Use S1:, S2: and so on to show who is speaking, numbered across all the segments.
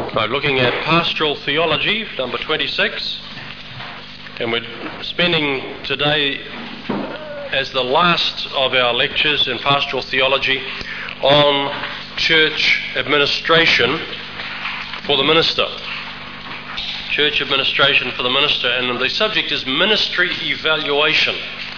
S1: Right, looking at pastoral theology, number 26, and we're spending today as the last of our lectures in pastoral theology on church administration for the minister. Church administration for the minister, and the subject is ministry evaluation.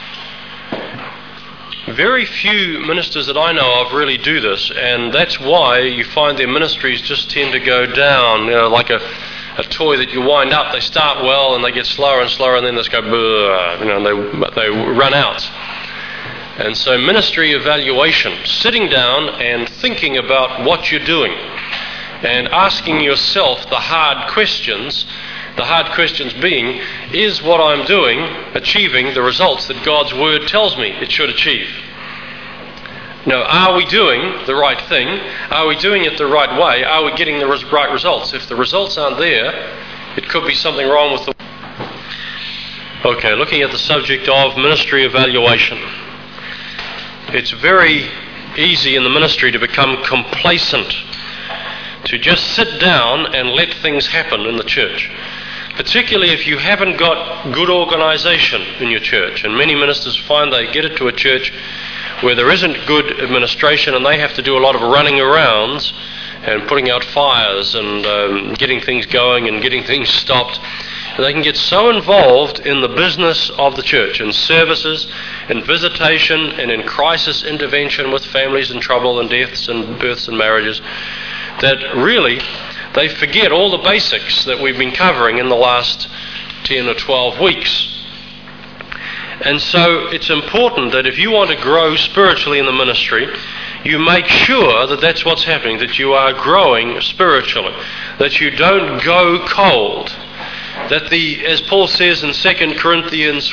S1: Very few ministers that I know of really do this, and that's why you find their ministries just tend to go down, like a toy that you wind up. They start well and they get slower and slower, and then they just go, and they run out. And so ministry evaluation, sitting down and thinking about what you're doing and asking yourself the hard questions being, is what I'm doing achieving the results that God's Word tells me it should achieve? Now, are we doing the right thing? Are we doing it the right way? Are we getting the right results? If the results aren't there, it could be something wrong with the... Okay, looking at the subject of ministry evaluation. It's very easy in the ministry to become complacent, to just sit down and let things happen in the church. Particularly if you haven't got good organisation in your church. And many ministers find they get into a church where there isn't good administration, and they have to do a lot of running around and putting out fires and getting things going and getting things stopped. And they can get so involved in the business of the church, in services, in visitation, and in crisis intervention with families in trouble and deaths and births and marriages, that really they forget all the basics that we've been covering in the last 10 or 12 weeks. And so it's important that if you want to grow spiritually in the ministry, you make sure that that's what's happening, that you are growing spiritually, that you don't go cold. That as Paul says in 2 Corinthians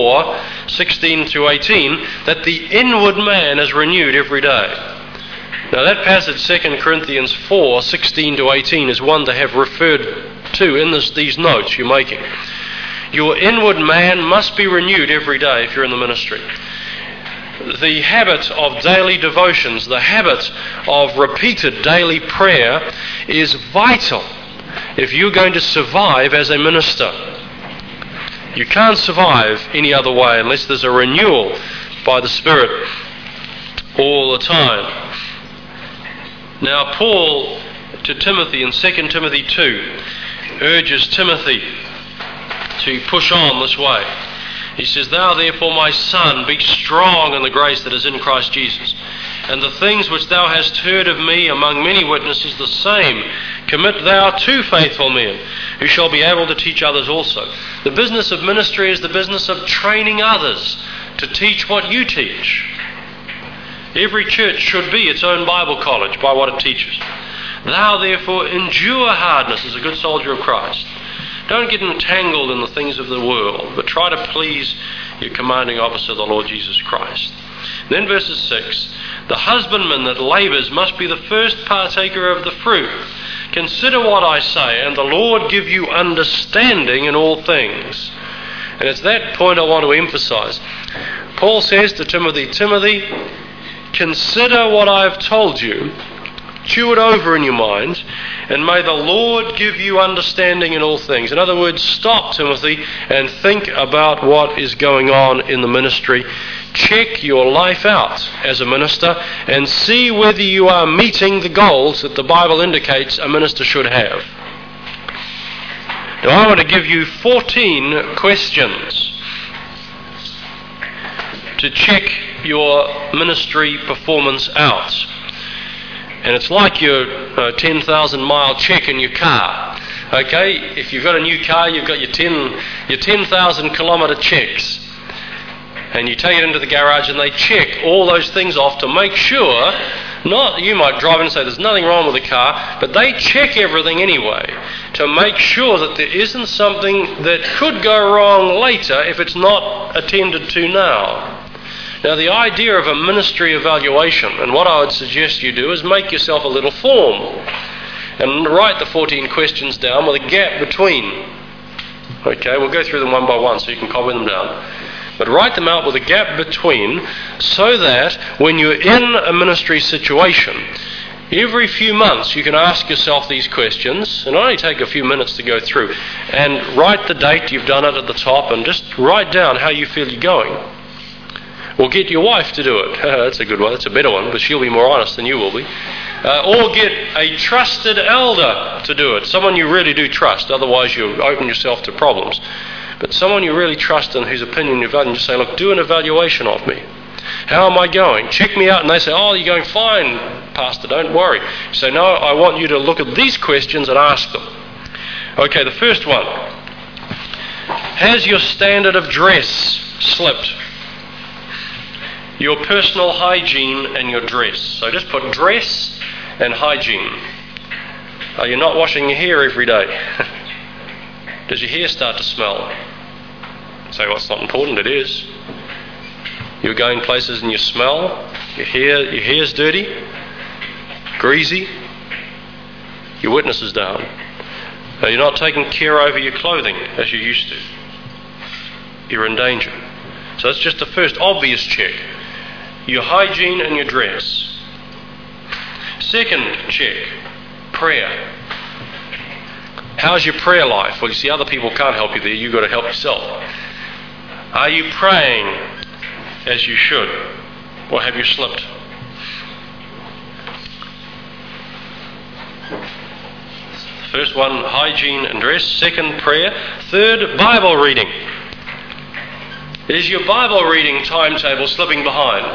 S1: 4:16 to 18, that the inward man is renewed every day. Now that passage, 2 Corinthians 4:16 to 18, is one to have referred to in these notes you're making. Your inward man must be renewed every day if you're in the ministry. The habit of daily devotions, the habit of repeated daily prayer is vital if you're going to survive as a minister. You can't survive any other way unless there's a renewal by the Spirit all the time. Now, Paul to Timothy in 2 Timothy 2 urges Timothy to push on this way. He says, "Thou therefore, my son, be strong in the grace that is in Christ Jesus. And the things which thou hast heard of me among many witnesses, the same commit thou to faithful men, who shall be able to teach others also." The business of ministry is the business of training others to teach what you teach. Every church should be its own Bible college by what it teaches. "Thou therefore endure hardness as a good soldier of Christ." Don't get entangled in the things of the world, but try to please your commanding officer, the Lord Jesus Christ. Then verses 6, "The husbandman that labours must be the first partaker of the fruit. Consider what I say, and the Lord give you understanding in all things." And it's that point I want to emphasize. Paul says to Timothy, "Timothy, consider what I've told you, chew it over in your mind, and may the Lord give you understanding in all things." In other words, stop, Timothy, and think about what is going on in the ministry. Check your life out as a minister and see whether you are meeting the goals that the Bible indicates a minister should have. Now, I want to give you 14 questions to check your ministry performance out. And it's like your 10,000-mile check in your car. Okay, if you've got a new car, you've got your 10,000-kilometre checks. And you take it into the garage and they check all those things off to make sure, not you might drive in and say there's nothing wrong with the car, but they check everything anyway to make sure that there isn't something that could go wrong later if it's not attended to now. Now, the idea of a ministry evaluation, and what I would suggest you do, is make yourself a little form and write the 14 questions down with a gap between. Okay, we'll go through them one by one so you can copy them down. But write them out with a gap between, so that when you're in a ministry situation, Every few months you can ask yourself these questions, and only take a few minutes to go through, and write the date you've done it at the top, and just write down how you feel you're going. Or get your wife to do it. That's a good one, that's a better one, but she'll be more honest than you will be. Or get a trusted elder to do it, someone you really do trust, otherwise you'll open yourself to problems. But someone you really trust and whose opinion you value, and just say, look, do an evaluation of me. How am I going? Check me out. And they say, oh, you're going fine, Pastor, don't worry. You say, no, I want you to look at these questions and ask them. Okay, the first one. Has your standard of dress slipped? Your personal hygiene and your dress. So just put dress and hygiene. Are you not washing your hair every day? Does your hair start to smell? You say, well, it's not important. It is. You're going places and you smell. Your hair's dirty, greasy. Your witness is down. You're not taking care over your clothing as you used to. You're in danger. So that's just the first obvious check. Your hygiene and your dress. Second check, prayer. How's your prayer life? Well, you see, other people can't help you there. You've got to help yourself. Are you praying as you should? Or have you slipped? First one, hygiene and dress. Second, prayer. Third, Bible reading. Is your Bible reading timetable slipping behind?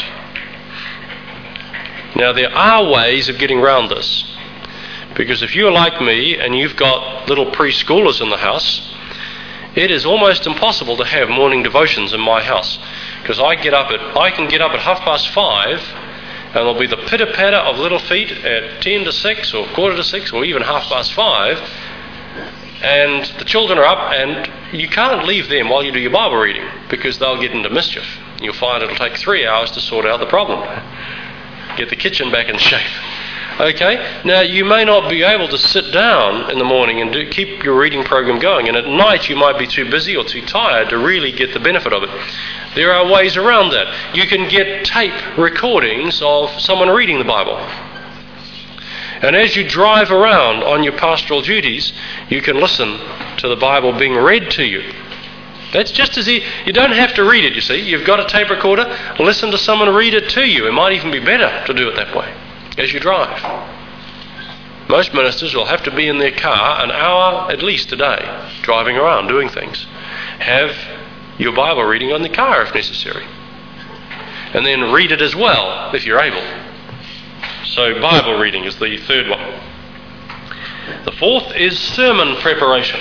S1: Now, there are ways of getting around this. Because if you're like me and you've got little preschoolers in the house, it is almost impossible to have morning devotions in my house. Because I can get up at 5:30, and there'll be the pitter-patter of little feet at 10 to 6 or quarter to 6 or even 5:30, and the children are up, and you can't leave them while you do your Bible reading because they'll get into mischief. You'll find it'll take 3 hours to sort out the problem. Get the kitchen back in shape. Okay, now you may not be able to sit down in the morning and keep your reading program going, and at night you might be too busy or too tired to really get the benefit of it. There are ways around that. You can get tape recordings of someone reading the Bible. And as you drive around on your pastoral duties, you can listen to the Bible being read to you. That's just as easy. You don't have to read it, you see. You've got a tape recorder, listen to someone read it to you. It might even be better to do it that way as you drive. Most ministers will have to be in their car an hour at least a day, driving around, doing things. Have your Bible reading on the car if necessary. And then read it as well if you're able. So Bible reading is the third one. The fourth is sermon preparation.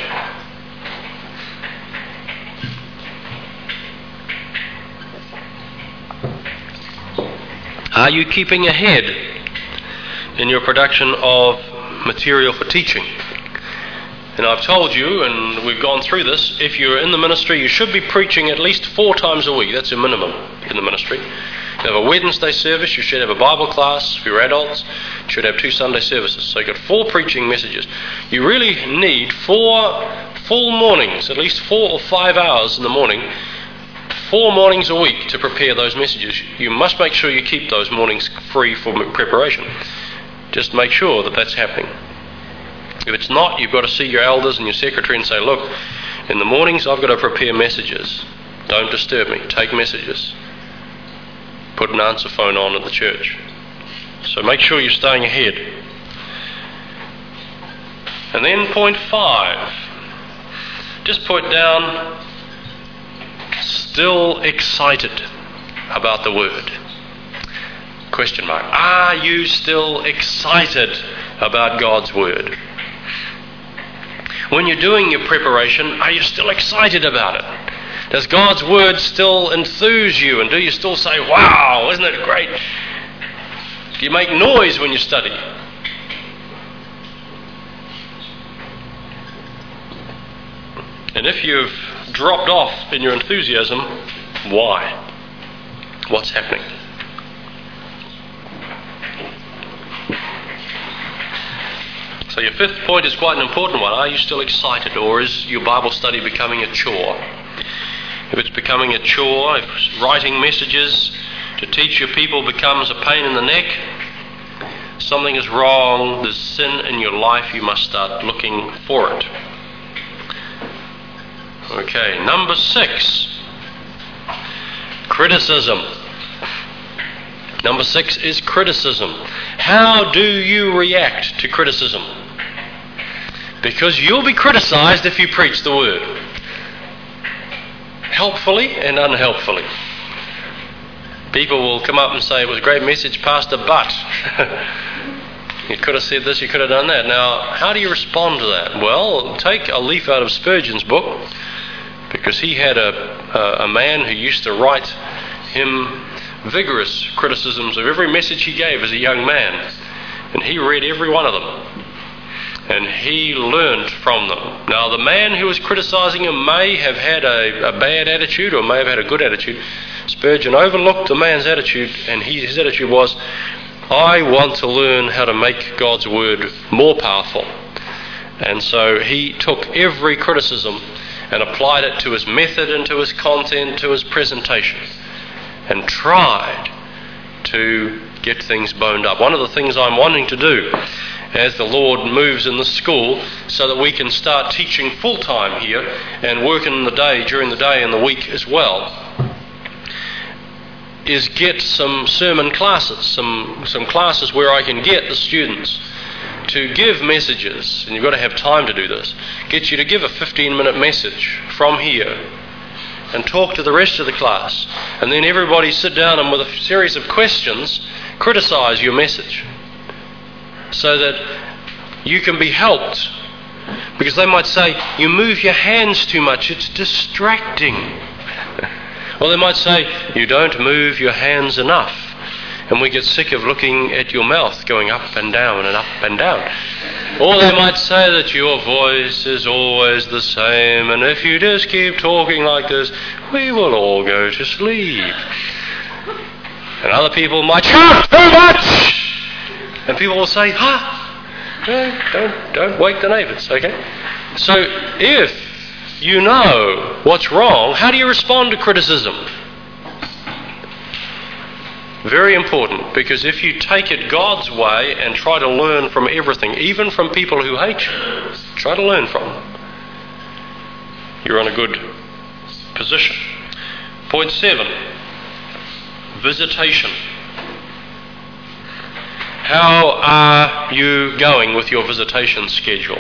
S1: Are you keeping ahead in your production of material for teaching? And I've told you, and we've gone through this, if you're in the ministry, you should be preaching at least 4 times a week. That's a minimum in the ministry. You have a Wednesday service, you should have a Bible class for your adults, you should have 2 Sunday services. So you've got 4 preaching messages. You really need 4 full mornings, at least 4 or 5 hours in the morning, 4 mornings a week to prepare those messages. You must make sure you keep those mornings free for preparation. Just make sure that that's happening. If it's not, you've got to see your elders and your secretary and say, look, in the mornings I've got to prepare messages. Don't disturb me. Take messages. Put an answer phone on at the church. So make sure you're staying ahead. And then point 5. Just put down, still excited about the Word. Question mark. Are you still excited about God's Word? When you're doing your preparation, are you still excited about it? Does God's Word still enthuse you? And do you still say, wow, isn't it great? Do you make noise when you study? And if you've dropped off in your enthusiasm, why? What's happening? So your 5th point is quite an important one. Are you still excited, or is your Bible study becoming a chore? If it's becoming a chore, if writing messages to teach your people becomes a pain in the neck, something is wrong, there's sin in your life, you must start looking for it. Okay, number 6. Criticism. Number 6 is criticism. How do you react to criticism? Because you'll be criticized if you preach the word. Helpfully and unhelpfully. People will come up and say, "It was a great message, Pastor, but you could have said this, you could have done that." Now, how do you respond to that? Well, take a leaf out of Spurgeon's book, because he had a man who used to write him vigorous criticisms of every message he gave as a young man. And he read every one of them. And he learned from them. Now, the man who was criticizing him may have had a bad attitude or may have had a good attitude. Spurgeon overlooked the man's attitude, and his attitude was, "I want to learn how to make God's word more powerful." And so he took every criticism and applied it to his method and to his content, to his presentation, and tried to get things boned up. One of the things I'm wanting to do as the Lord moves in the school, so that we can start teaching full-time here and working during the day and the week as well, is get some sermon classes, some classes where I can get the students to give messages, and you've got to have time to do this, get you to give a 15-minute message from here and talk to the rest of the class, and then everybody sit down and with a series of questions criticize your message so that you can be helped. Because they might say, "You move your hands too much, it's distracting." Or they might say, "You don't move your hands enough, and we get sick of looking at your mouth going up and down and up and down." Or they might say that your voice is always the same, and if you just keep talking like this, we will all go to sleep. And other people might shout too much, and people will say, don't wake the neighbours, okay? So if you know what's wrong, how do you respond to criticism? Very important, because if you take it God's way and try to learn from everything, even from people who hate you, try to learn from them, you're in a good position. Point 7, visitation. How are you going with your visitation schedule?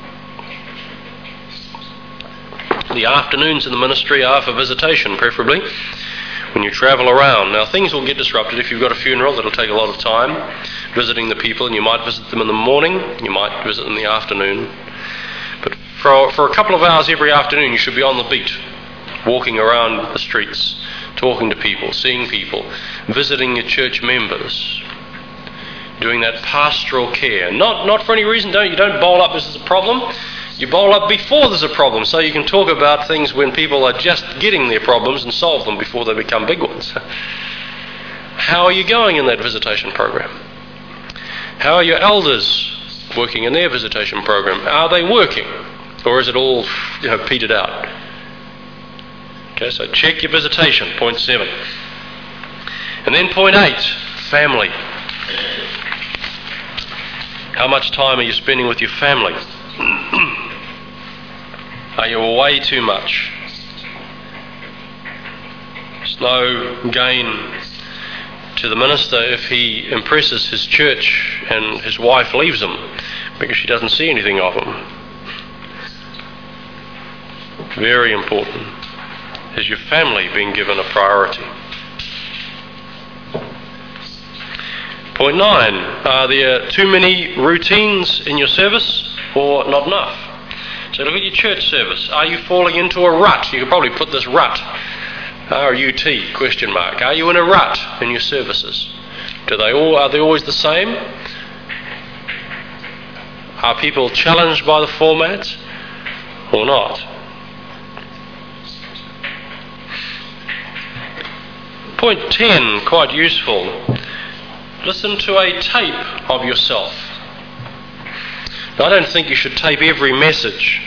S1: The afternoons in the ministry are for visitation, preferably, when you travel around. Now, things will get disrupted. If you've got a funeral, that'll take a lot of time visiting the people, and you might visit them in the morning, you might visit them in the afternoon. But for a couple of hours every afternoon, you should be on the beat, walking around the streets, talking to people, seeing people, visiting your church members, doing that pastoral care. Not for any reason. You don't bowl up this is a problem. You bowl up before there's a problem, so you can talk about things when people are just getting their problems and solve them before they become big ones. How are you going in that visitation program? How are your elders working in their visitation program? Are they working, or is it all petered out? Okay, so check your visitation, point 7. And then point 8, family. How much time are you spending with your family? Are you away too much? It's no gain to the minister if he impresses his church and his wife leaves him because she doesn't see anything of him. Very important. Is your family being given a priority? Point 9, are there too many routines in your service or not enough? So look at your church service. Are you falling into a rut? You could probably put this rut, R-U-T, question mark. Are you in a rut in your services? Are they always the same? Are people challenged by the format or not? Point 10, quite useful. Listen to a tape of yourself. Now, I don't think you should tape every message,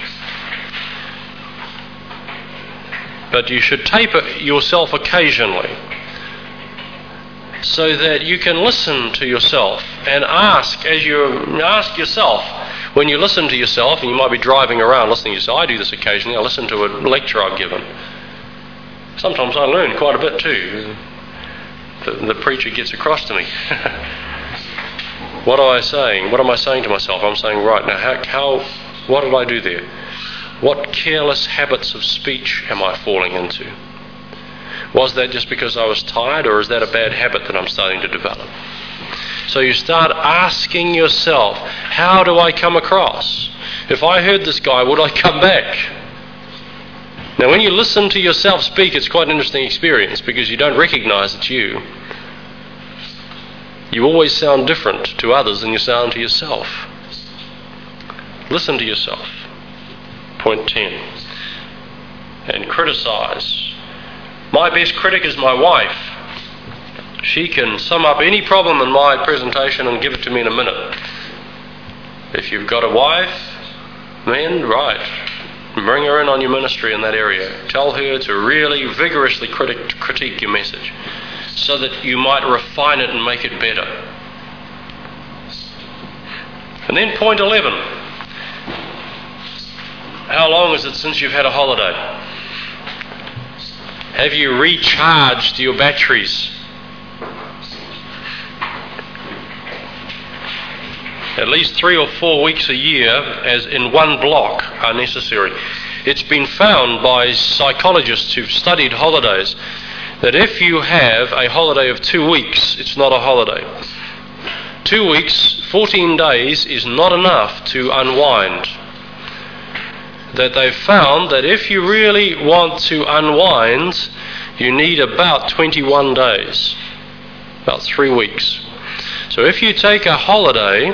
S1: but you should tape yourself occasionally so that you can listen to yourself and ask yourself, when you listen to yourself, and you might be driving around listening to yourself. I do this occasionally. I listen to a lecture I've given. Sometimes I learn quite a bit too. The preacher gets across to me. What am I saying? What am I saying to myself? I'm saying, right, now, what did I do there? What careless habits of speech am I falling into? Was that just because I was tired, or is that a bad habit that I'm starting to develop? So you start asking yourself, how do I come across? If I heard this guy, would I come back? Now, when you listen to yourself speak, it's quite an interesting experience because you don't recognize it's you. You always sound different to others than you sound to yourself. Listen to yourself. Point 10. And criticize. My best critic is my wife. She can sum up any problem in my presentation and give it to me in a minute. If you've got a wife, then right, bring her in on your ministry in that area. Tell her to really vigorously critique your message so that you might refine it and make it better. And then point 11. How long is it since you've had a holiday? Have you recharged your batteries? At least 3 or 4 weeks a year, as in one block, are necessary. It's been found by psychologists who've studied holidays that if you have a holiday of 2 weeks, it's not a holiday. 2 weeks, 14 days is not enough to unwind. That they've found that if you really want to unwind, you need about 21 days, about 3 weeks. So if you take a holiday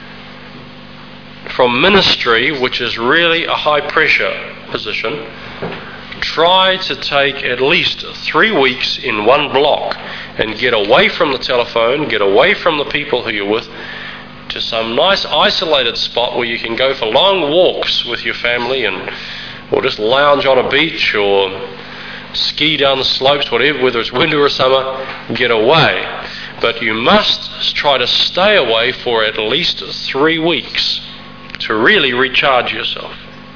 S1: from ministry, which is really a high pressure position, try to take at least 3 weeks in one block and get away from the telephone, get away from the people who you're with, to some nice isolated spot where you can go for long walks with your family or just lounge on a beach or ski down the slopes, whatever, whether it's winter or summer, get away. But you must try to stay away for at least 3 weeks to really recharge yourself.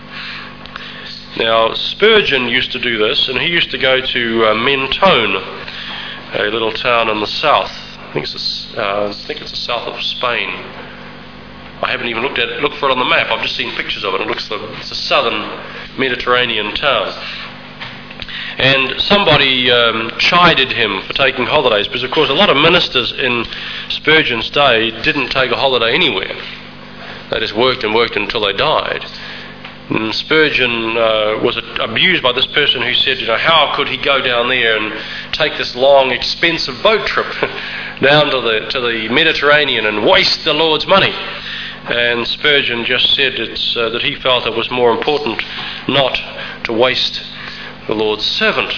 S1: Now, Spurgeon used to do this, and he used to go to Mentone, a little town in the south. I think it's the south of Spain. I haven't even looked for it on the map. I've just seen pictures of it. It's a southern Mediterranean town. And somebody chided him for taking holidays, because of course a lot of ministers in Spurgeon's day didn't take a holiday anywhere. They just worked and worked until they died. And Spurgeon was abused by this person who said, how could he go down there and take this long, expensive boat trip down to the Mediterranean and waste the Lord's money? And Spurgeon just said that he felt it was more important not to waste the Lord's servant.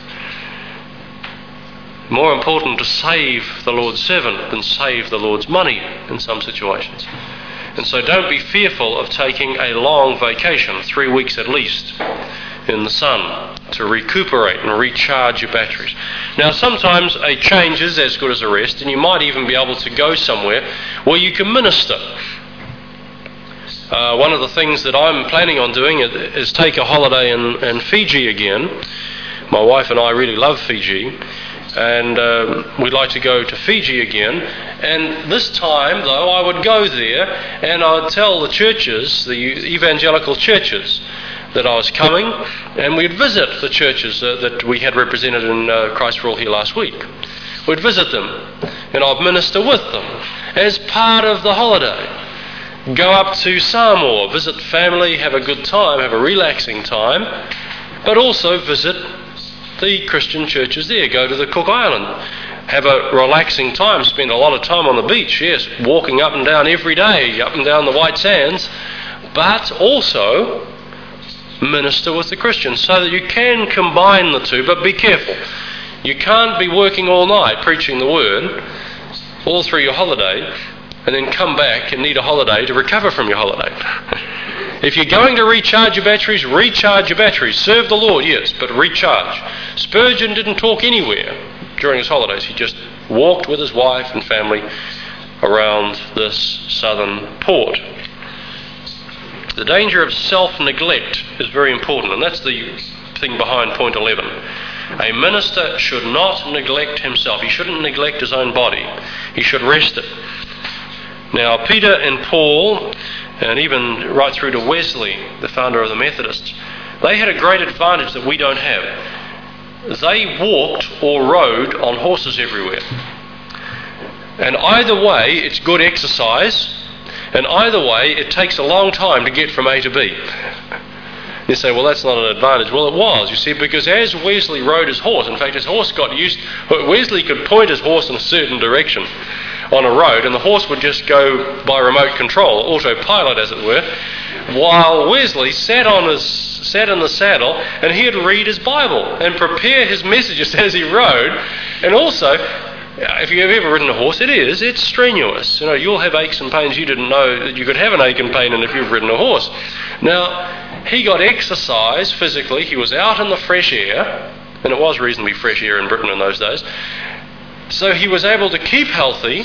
S1: More important to save the Lord's servant than save the Lord's money in some situations. And so don't be fearful of taking a long vacation, 3 weeks at least, in the sun, to recuperate and recharge your batteries. Now, sometimes a change is as good as a rest, and you might even be able to go somewhere where you can minister. One of the things that I'm planning on doing is take a holiday in Fiji again. My wife and I really love Fiji, and we'd like to go to Fiji again. And this time, though, I would go there and I would tell the churches, the evangelical churches, that I was coming, and we'd visit the churches that we had represented in Christ for All here last week. We'd visit them, and I'd minister with them as part of the holiday. Go up to Samoa, visit family, have a good time, have a relaxing time, but also visit the Christian churches there. Go to the Cook Island, have a relaxing time, spend a lot of time on the beach, yes, walking up and down every day, up and down the white sands, but also minister with the Christians so that you can combine the two, but be careful. You can't be working all night preaching the word all through your holiday and then come back and need a holiday to recover from your holiday. If you're going to recharge your batteries, serve the Lord, yes, but recharge. Spurgeon didn't talk anywhere during his holidays. He just walked with his wife and family around this southern port. The danger of self-neglect is very important, and that's the thing behind point 11. A minister should not neglect himself. He shouldn't neglect his own body. He should rest it. Now, Peter and Paul, and even right through to Wesley, the founder of the Methodists, they had a great advantage that we don't have. They walked or rode on horses everywhere. And either way, it's good exercise, and either way, it takes a long time to get from A to B. You say, well, that's not an advantage. Well, it was, you see, because as Wesley rode his horse, in fact, his horse got used, Wesley could point his horse in a certain direction on a road, and the horse would just go by remote control, autopilot as it were, while Wesley sat in the saddle, and he'd read his Bible and prepare his messages as he rode. And also, if you've ever ridden a horse, it's strenuous. You'll have aches and pains you didn't know that you could have an ache and pain in if you've ridden a horse. Now, he got exercise physically. He was out in the fresh air, and it was reasonably fresh air in Britain in those days. So he was able to keep healthy,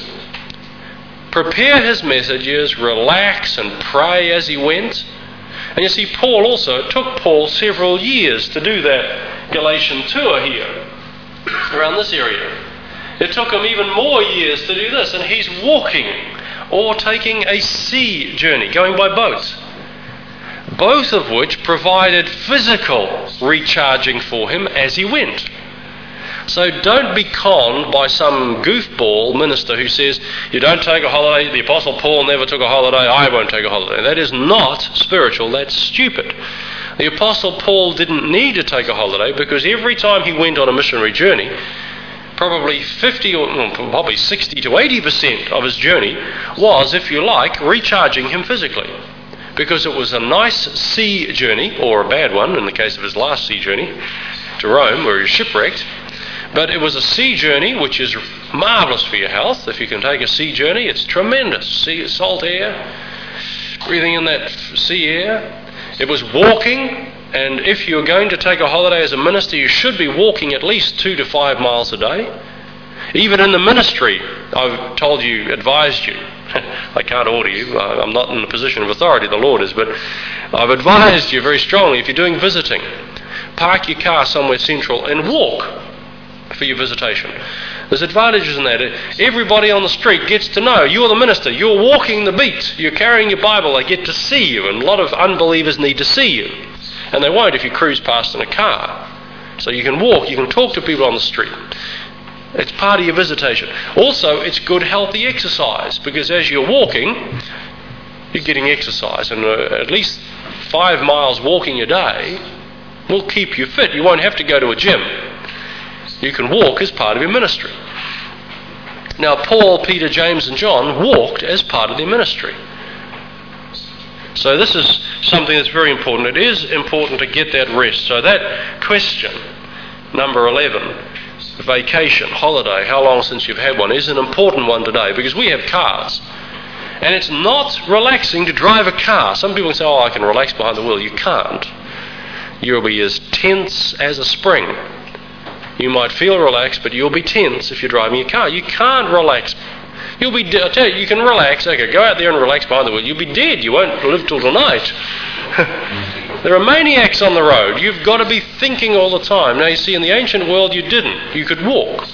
S1: prepare his messages, relax and pray as he went. And you see, Paul also, it took Paul several years to do that Galatian tour here, around this area. It took him even more years to do this, and he's walking or taking a sea journey, going by boat, both of which provided physical recharging for him as he went. So don't be conned by some goofball minister who says, you don't take a holiday, the Apostle Paul never took a holiday, I won't take a holiday. That is not spiritual, that's stupid. The Apostle Paul didn't need to take a holiday because every time he went on a missionary journey, probably 60 to 80% of his journey was, if you like, recharging him physically. Because it was a nice sea journey, or a bad one in the case of his last sea journey to Rome, where he was shipwrecked. But it was a sea journey which is marvellous for your health. If you can take a sea journey, it's tremendous. Salt air, breathing in that sea air. It was walking, and if you're going to take a holiday as a minister, you should be walking at least 2 to 5 miles a day. Even in the ministry, I've told you, advised you. I can't order you. I'm not in a position of authority, the Lord is, but I've advised you very strongly, if you're doing visiting, park your car somewhere central and walk for your visitation. There's advantages in that. Everybody on the street gets to know you're the minister. You're walking the beat. You're carrying your Bible. They get to see you, and a lot of unbelievers need to see you. And they won't if you cruise past in a car. So you can walk, you can talk to people on the street. It's part of your visitation. Also, it's good, healthy exercise, because as you're walking, you're getting exercise. And at least 5 miles walking a day will keep you fit. You won't have to go to a gym. You can walk as part of your ministry. Now, Paul, Peter, James, and John walked as part of their ministry. So this is something that's very important. It is important to get that rest. So that question, number 11, vacation, holiday, how long since you've had one, is an important one today, because we have cars. And it's not relaxing to drive a car. Some people say, I can relax behind the wheel. You can't. You'll be as tense as a spring. You might feel relaxed, but you'll be tense if you're driving your car. You can't relax. I tell you, you can relax. Okay, go out there and relax behind the wheel. You'll be dead. You won't live till tonight. There are maniacs on the road. You've got to be thinking all the time. Now, you see, in the ancient world, you didn't. You could walk.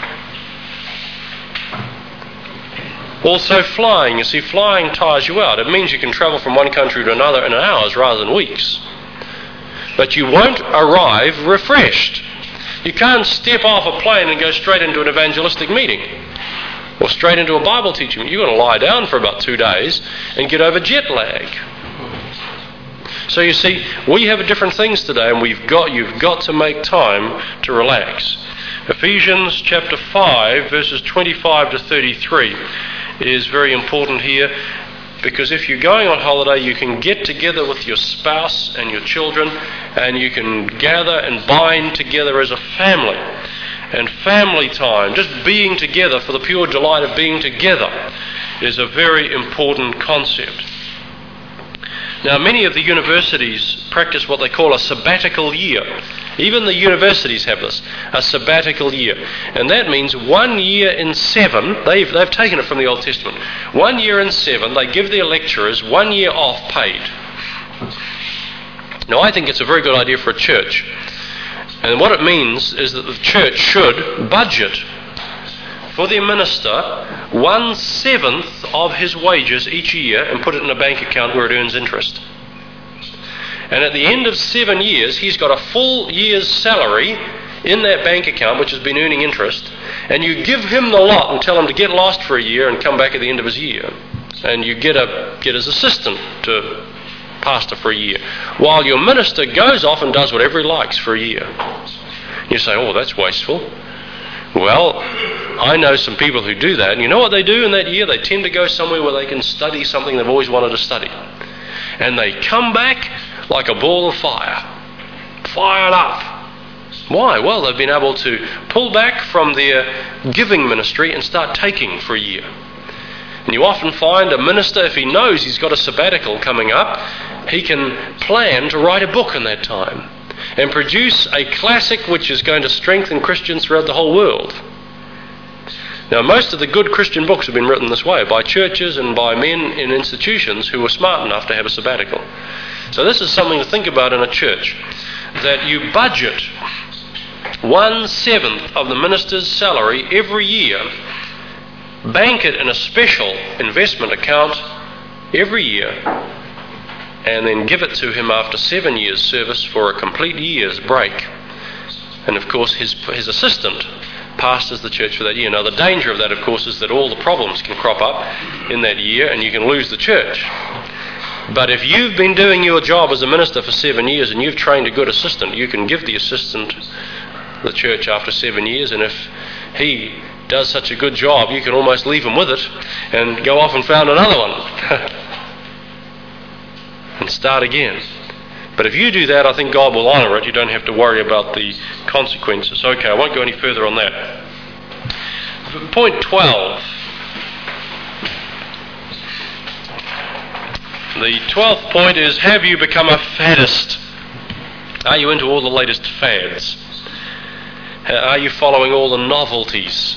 S1: Also, flying. You see, flying tires you out. It means you can travel from one country to another in hours rather than weeks. But you won't arrive refreshed. You can't step off a plane and go straight into an evangelistic meeting or straight into a Bible teaching. You're going to lie down for about 2 days and get over jet lag. So you see, we have different things today, and you've got to make time to relax. Ephesians chapter 5, verses 25 to 33 is very important here, because if you're going on holiday, you can get together with your spouse and your children, and you can gather and bind together as a family. And family time, just being together for the pure delight of being together, is a very important concept. Now, many of the universities practice what they call a sabbatical year. Even the universities have this, a sabbatical year. And that means 1 year in 7, they've taken it from the Old Testament. 1 year in 7, they give their lecturers 1 year off paid. Now, I think it's a very good idea for a church. And what it means is that the church should budget for their minister 1/7 of his wages each year and put it in a bank account where it earns interest. And at the end of 7 years, he's got a full year's salary in that bank account, which has been earning interest, and you give him the lot and tell him to get lost for a year and come back at the end of his year. And you get his assistant to pastor for a year, while your minister goes off and does whatever he likes for a year. You say, oh, that's wasteful. Well, I know some people who do that, and you know what they do in that year? They tend to go somewhere where they can study something they've always wanted to study. And they come back like a ball of fire, fired up. Why? Well, they've been able to pull back from their giving ministry and start taking for a year. And you often find a minister, if he knows he's got a sabbatical coming up, he can plan to write a book in that time and produce a classic which is going to strengthen Christians throughout the whole world. Now, most of the good Christian books have been written this way, by churches and by men in institutions who were smart enough to have a sabbatical. So this is something to think about in a church, that you budget 1/7 of the minister's salary every year, bank it in a special investment account every year, and then give it to him after 7 years' service for a complete year's break. And of course his assistant pastors the church for that year. Now the danger of that, of course, is that all the problems can crop up in that year and you can lose the church. But if you've been doing your job as a minister for 7 years and you've trained a good assistant, you can give the assistant the church after 7 years, and if he does such a good job, you can almost leave him with it and go off and found another one and start again. But if you do that, I think God will honour it. You don't have to worry about the consequences. Okay, I won't go any further on that. Point 12. The 12th point is, have you become a faddist? Are you into all the latest fads? Are you following all the novelties?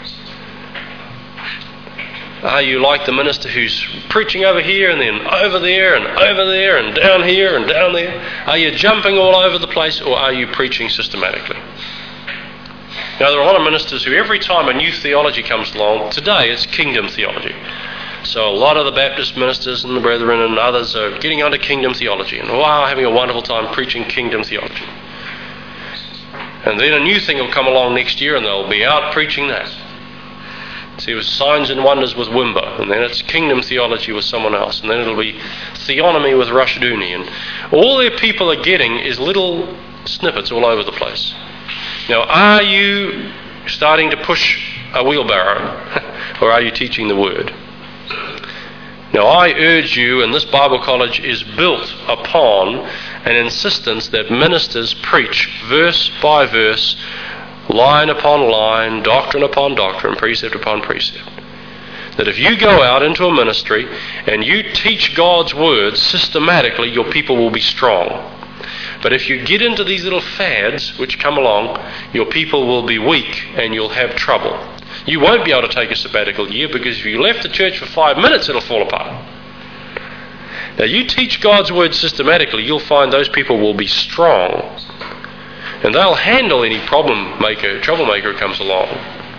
S1: Are you like the minister who's preaching over here and then over there and over there and down here and down there? Are you jumping all over the place, or are you preaching systematically? Now, there are a lot of ministers who every time a new theology comes along, today it's kingdom theology. So a lot of the Baptist ministers and the brethren and others are getting onto kingdom theology and having a wonderful time preaching kingdom theology. And then a new thing will come along next year and they'll be out preaching that. See, it was signs and wonders with Wimber, and then it's kingdom theology with someone else, and then it'll be theonomy with Rushdoony, and all their people are getting is little snippets all over the place. Now, are you starting to push a wheelbarrow, or are you teaching the Word? Now, I urge you, and this Bible college is built upon an insistence that ministers preach verse by verse, line upon line, doctrine upon doctrine, precept upon precept. That if you go out into a ministry and you teach God's Word systematically, your people will be strong. But if you get into these little fads which come along, your people will be weak and you'll have trouble. You won't be able to take a sabbatical year, because if you left the church for 5 minutes, it'll fall apart. Now, you teach God's Word systematically, you'll find those people will be strong. And they'll handle any troublemaker who comes along.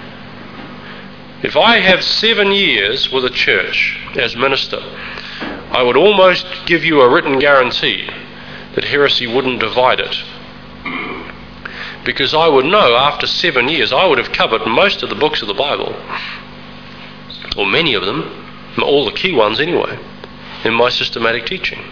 S1: If I have 7 years with a church as minister, I would almost give you a written guarantee that heresy wouldn't divide it. Because I would know after 7 years I would have covered most of the books of the Bible, or many of them, all the key ones anyway, in my systematic teaching.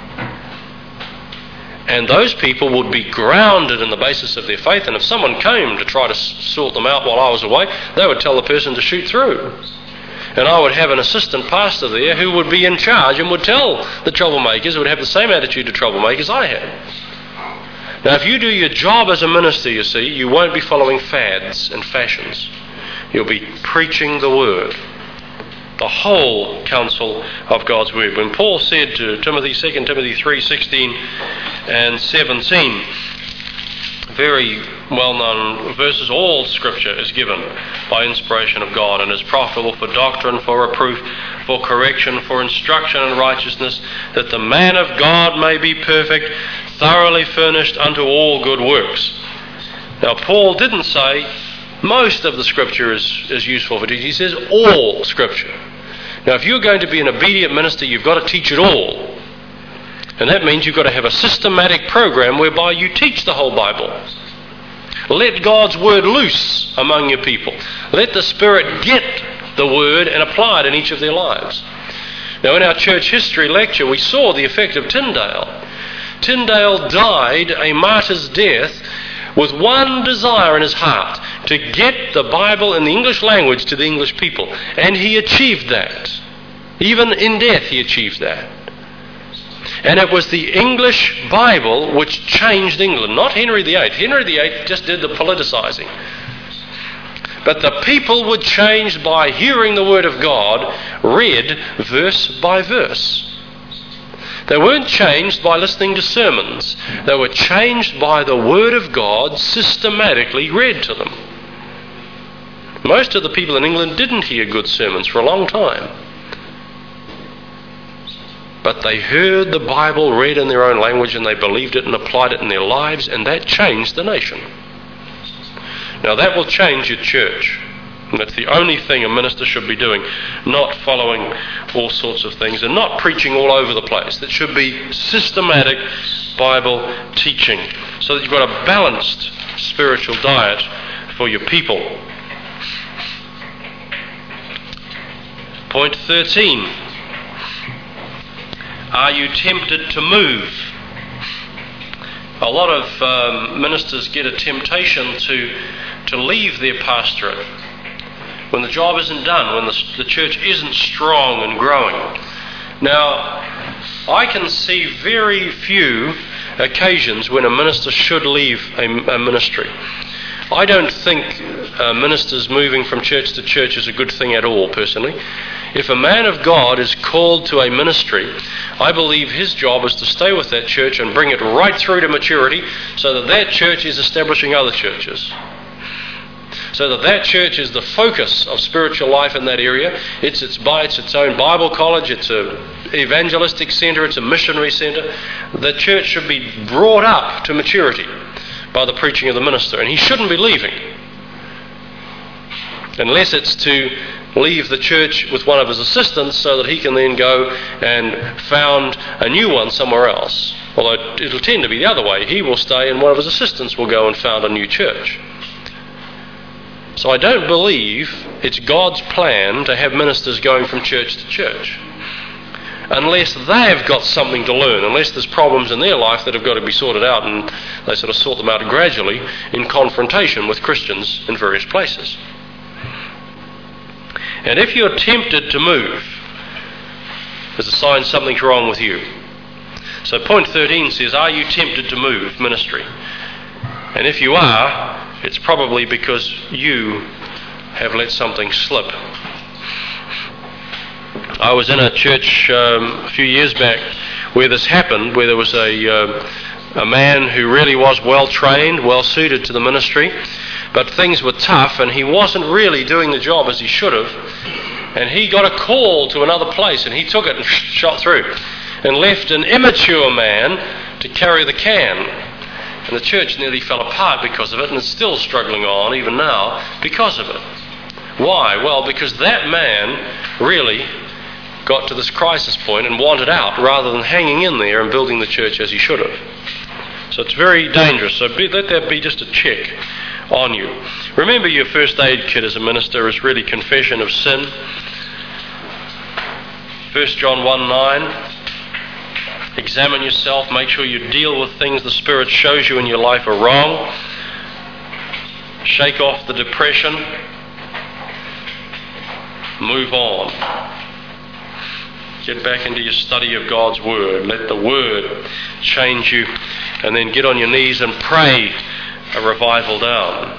S1: And those people would be grounded in the basis of their faith, and if someone came to try to sort them out while I was away, they would tell the person to shoot through. And I would have an assistant pastor there who would be in charge and would tell the troublemakers, would have the same attitude to troublemakers I had. Now, if you do your job as a minister, you see, you won't be following fads and fashions. You'll be preaching the Word, the whole counsel of God's Word. When Paul said to Timothy, 2 Timothy 3:16 and 17, very well-known verses. All Scripture is given by inspiration of God and is profitable for doctrine, for reproof, for correction, for instruction in righteousness, that the man of God may be perfect, thoroughly furnished unto all good works. Now, Paul didn't say most of the Scripture is useful for teaching. He says all Scripture. Now, if you're going to be an obedient minister, you've got to teach it all. And that means you've got to have a systematic program whereby you teach the whole Bible. Let God's Word loose among your people. Let the Spirit get the Word and apply it in each of their lives. Now, in our church history lecture, we saw the effect of Tyndale. Tyndale died a martyr's death with one desire in his heart, to get the Bible in the English language to the English people. And he achieved that. Even in death he achieved that. And it was the English Bible which changed England, not Henry VIII. Henry VIII just did the politicizing. But the people were changed by hearing the Word of God read verse by verse. They weren't changed by listening to sermons. They were changed by the Word of God systematically read to them. Most of the people in England didn't hear good sermons for a long time. But they heard the Bible read in their own language and they believed it and applied it in their lives, and that changed the nation. Now that will change your church. And that's the only thing a minister should be doing, not following all sorts of things and not preaching all over the place. That should be systematic Bible teaching so that you've got a balanced spiritual diet for your people. Point 13. Are you tempted to move? A lot of ministers get a temptation to leave their pastorate when the job isn't done, when the church isn't strong and growing. Now, I can see very few occasions when a minister should leave a ministry. I don't think ministers moving from church to church is a good thing at all, personally. If a man of God is called to a ministry, I believe his job is to stay with that church and bring it right through to maturity so that that church is establishing other churches. So that that church is the focus of spiritual life in that area. It's its own Bible college, it's an evangelistic centre, it's a missionary centre. The church should be brought up to maturity by the preaching of the minister, and he shouldn't be leaving. Unless it's to leave the church with one of his assistants so that he can then go and found a new one somewhere else. Although it'll tend to be the other way. He will stay and one of his assistants will go and found a new church. So I don't believe it's God's plan to have ministers going from church to church. Unless they've got something to learn, unless there's problems in their life that have got to be sorted out, and they sort of sort them out gradually in confrontation with Christians in various places. And if you're tempted to move, there's a sign something's wrong with you. So point 13 says, are you tempted to move ministry? And if you are, it's probably because you have let something slip. I was in a church a few years back where this happened, where there was a man who really was well trained, well suited to the ministry, but things were tough and he wasn't really doing the job as he should have. And he got a call to another place and he took it and shot through and left an immature man to carry the can. And the church nearly fell apart because of it, and it's still struggling on even now because of it. Why? Well, because that man really got to this crisis point and wanted out rather than hanging in there and building the church as he should have. So it's very dangerous. So let that be just a check on you. Remember, your first aid kit as a minister is really confession of sin. 1 John 1:9. Examine yourself, make sure you deal with things the Spirit shows you in your life are wrong. Shake off the depression. Move on. Get back into your study of God's Word. Let the Word change you, and then get on your knees and pray a revival down.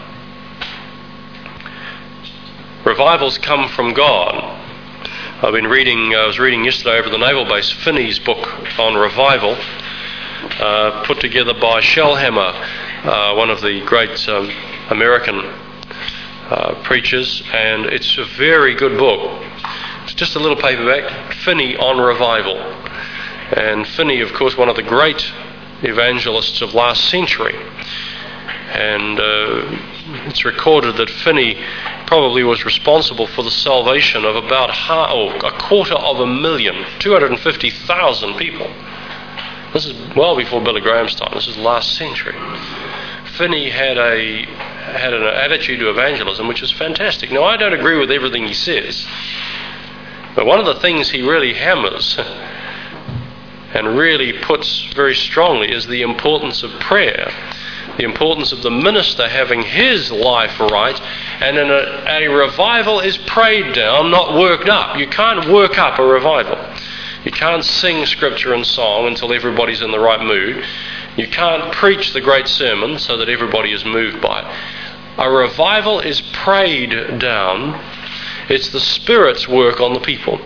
S1: Revivals come from God. I was reading yesterday over the naval base Finney's book on revival, put together by Shellhammer one of the great American preachers, and it's a very good book. It's just a little paperback, Finney on Revival. And Finney, of course, one of the great evangelists of last century. And it's recorded that Finney probably was responsible for the salvation of about 250,000, 250,000 people. This is well before Billy Graham's time. This is last century. Finney had an attitude to evangelism which is fantastic. Now, I don't agree with everything he says, but one of the things he really hammers and really puts very strongly is the importance of prayer, the importance of the minister having his life right, and a revival is prayed down, not worked up. You can't work up a revival. You can't sing scripture and song until everybody's in the right mood. You can't preach the great sermon so that everybody is moved by it. A revival is prayed down. It's the Spirit's work on the people.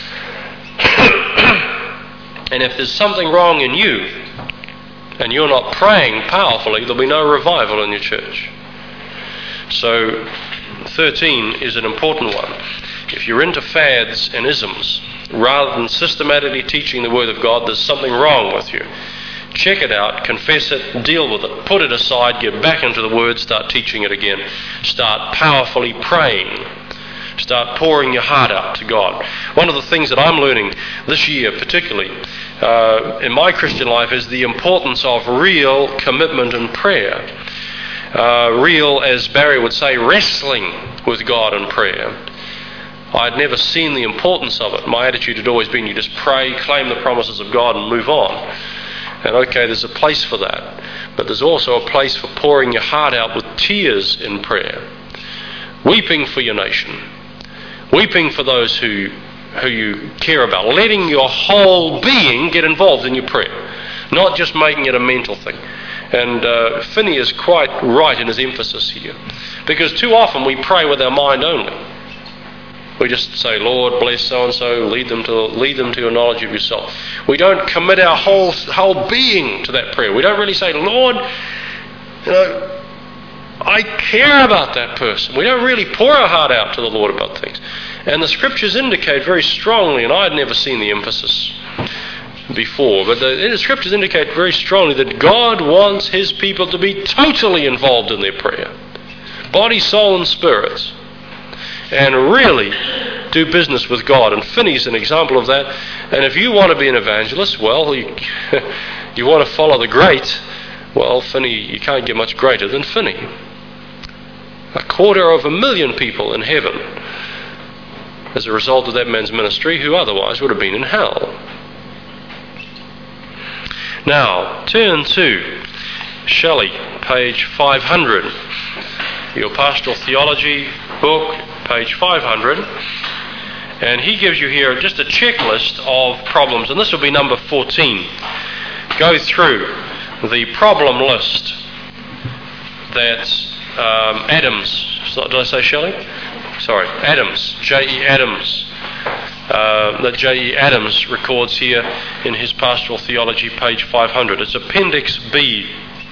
S1: And if there's something wrong in you, and you're not praying powerfully, there'll be no revival in your church. So 13 is an important one. If you're into fads and isms, rather than systematically teaching the Word of God, there's something wrong with you. Check it out, confess it, deal with it, put it aside, get back into the Word, start teaching it again. Start powerfully praying. Start pouring your heart out to God. One of the things that I'm learning this year particularly in my Christian life is the importance of real commitment and prayer. Real, as Barry would say, wrestling with God in prayer. I'd never seen the importance of it. My attitude had always been you just pray, claim the promises of God and move on. And okay, there's a place for that. But there's also a place for pouring your heart out with tears in prayer. Weeping for your nation. Weeping for those who you care about. Letting your whole being get involved in your prayer. Not just making it a mental thing. And Finney is quite right in his emphasis here. Because too often we pray with our mind only. We just say, Lord, bless so-and-so, lead them to your knowledge of yourself. We don't commit our whole being to that prayer. We don't really say, Lord, I care about that person. We don't really pour our heart out to the Lord about things. And the scriptures indicate very strongly, and I had never seen the emphasis before, but the scriptures indicate very strongly that God wants His people to be totally involved in their prayer. Body, soul, and spirit. And really do business with God. And Finney's an example of that. And if you want to be an evangelist, well, you want to follow the great, well, Finney, you can't get much greater than Finney. 250,000 people in heaven as a result of that man's ministry who otherwise would have been in hell. Now, turn to Shelley, page 500. Your Pastoral Theology book, page 500. And he gives you here just a checklist of problems, and this will be number 14. Go through the problem list that Adams, did I say Shelley? Sorry, Adams, J.E. Adams, that J.E. Adams records here in his Pastoral Theology, page 500. It's Appendix B.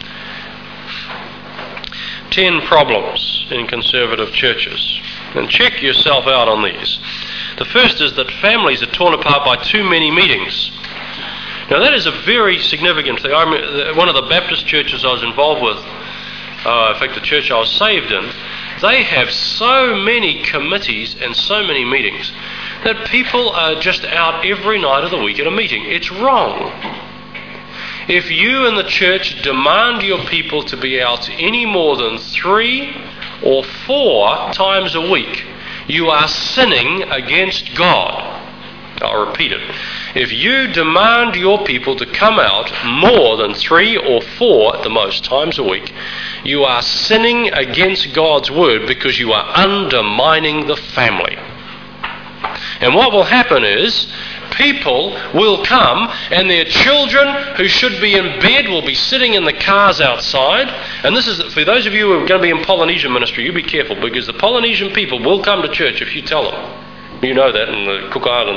S1: 10 problems in conservative churches. And check yourself out on these. The first is that families are torn apart by too many meetings. Now that is a very significant thing. One of the Baptist churches I was involved with, in fact the church I was saved in, they have so many committees and so many meetings that people are just out every night of the week at a meeting. It's wrong. If you in the church demand your people to be out any more than 3 or 4 times a week, you are sinning against God. I'll repeat it. If you demand your people to come out more than 3 or 4 at the most times a week, you are sinning against God's word because you are undermining the family. And what will happen is people will come and their children who should be in bed will be sitting in the cars outside. And this is, for those of you who are going to be in Polynesian ministry, you be careful because the Polynesian people will come to church if you tell them. You know that in the Cook Islands